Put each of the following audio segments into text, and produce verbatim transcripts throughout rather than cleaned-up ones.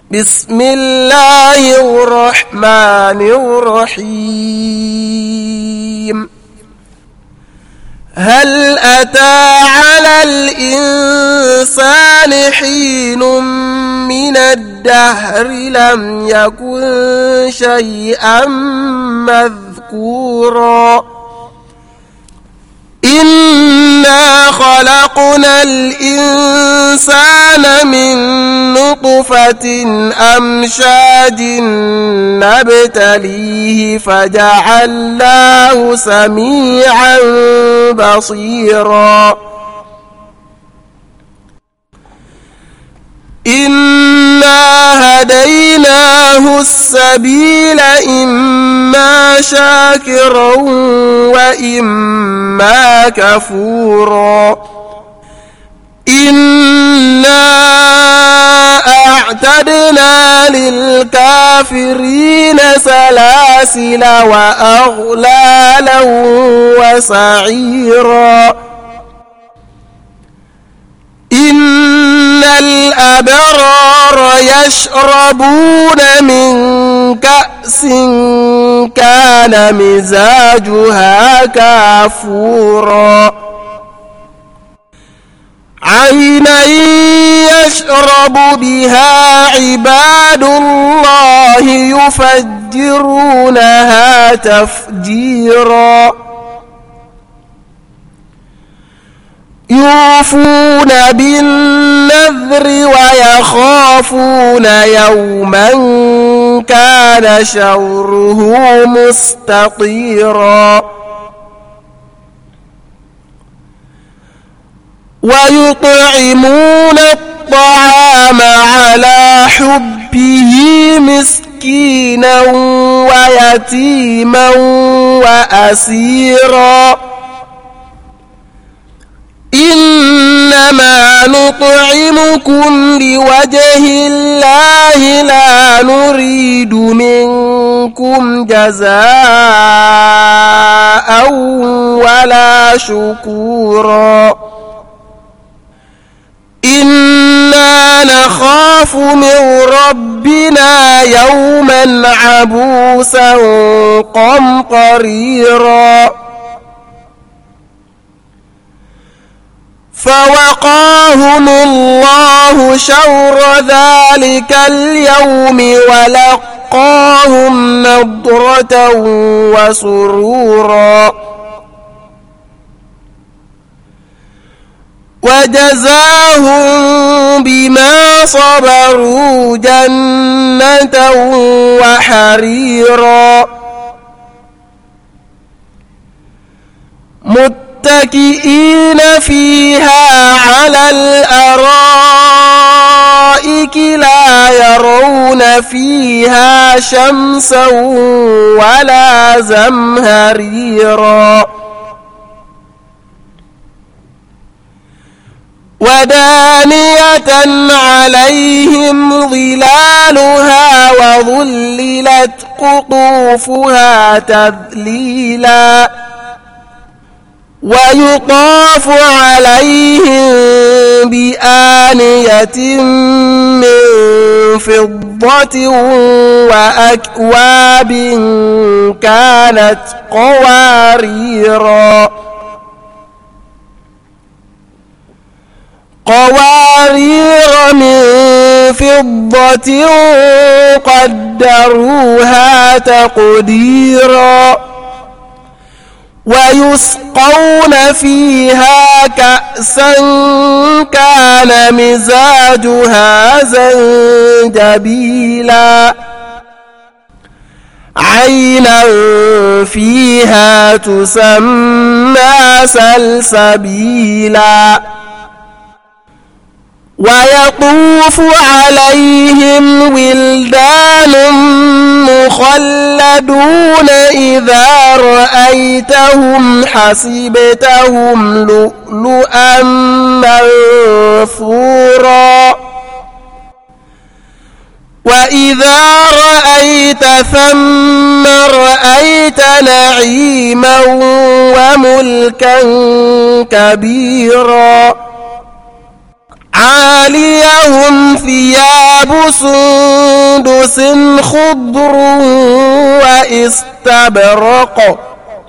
بسم الله الرحمن الرحيم هل أتى على الإنسان حين من الدهر لم يكن شيئا مذكورا إنا خلقنا الإنسان من نطفة أمشاج نبتليه فجعلناه سميعا بصيرا إنا هديناه السبيل إما شاكرا وإما كفورا إنا أعتدنا للكافرين سلاسل وأغلالا وسعيرا إن الأبرار يشربون من كأس كان مزاجها كافورا عينا يشرب بها عباد الله يفجرونها تفجيرا يوفون بالنذر ويخافون يوما كان شره مستطيرا ويطعمون الطعام على حبه مسكينا ويتيما وأسيرا إنما نطعمكم لوجه الله لا نريد منكم جزاء ولا شكورا إنا نخاف من ربنا يوما عبوسا قمطريرا فوقاهم الله شر ذلك اليوم ولقاهم نضرة وسرورا وجزاهم بما صبروا جنة وحريرا متكئين فيها على الأرائك لا يرون فيها شمسا ولا زمهريرا ودانية عليهم ظلالها وظللت قطوفها تذليلا ويطاف عليهم بآنية من فضة وأكواب كانت قواريرا قوارير من فضة قدروها تقديرا ويسقون فيها كأسا كان مزاجها زنجبيلا عينا فيها تسمى سلسبيلا ويطوف عليهم ولدان مخلدون إذا رأيتهم حسبتهم لؤلؤا منثورا وإذا رأيت ثم رأيت نعيما وملكا كبيرا عاليهم ثياب سندس خضر واستبرق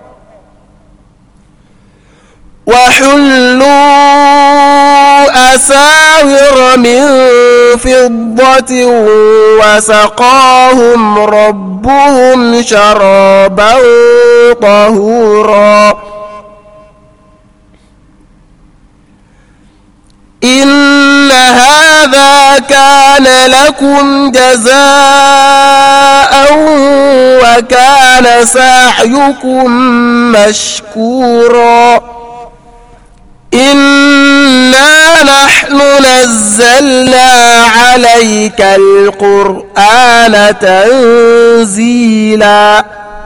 وحلوا أساور من فضة وسقاهم ربهم شرابا طهورا إن هذا كان لكم جزاء وكان سعيكم مشكورا إنا نحن نزلنا عليك القرآن تنزيلا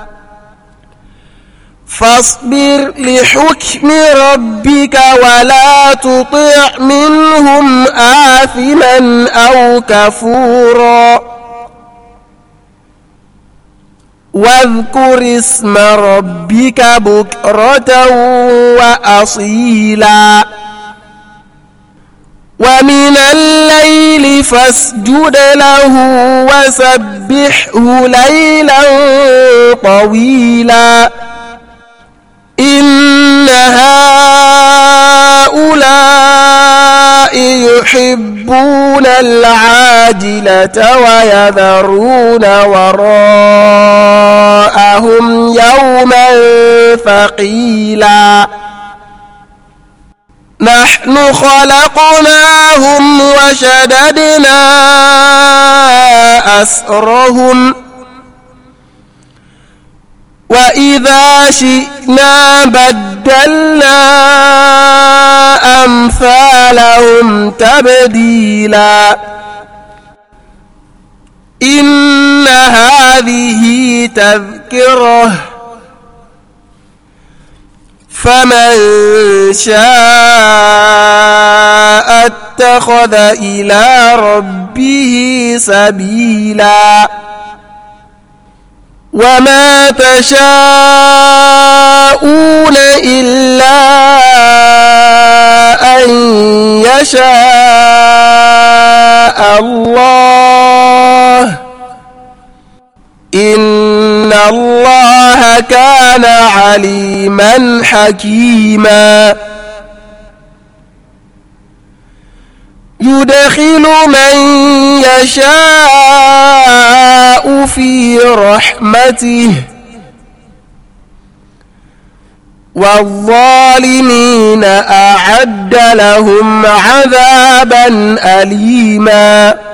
فاصبر لحكم ربك ولا تطع منهم آثما أو كفورا واذكر اسم ربك بكرة وأصيلا ومن الليل فاسجد له وسبحه ليلا طويلا إن هؤلاء يحبون العاجلة ويذرون وراءهم يوما ثقيلا نحن خلقناهم وشددنا أسرهم وإذا شئنا بدلنا أمثالهم تبديلا إن هذه تذكرة فمن شاء اتخذ إلى ربه سبيلا وما تشاءون إلا أن يشاء الله إن الله كان عليما حكيما يدخل من يشاء في رحمته والظالمين أعد لهم عذابا أليما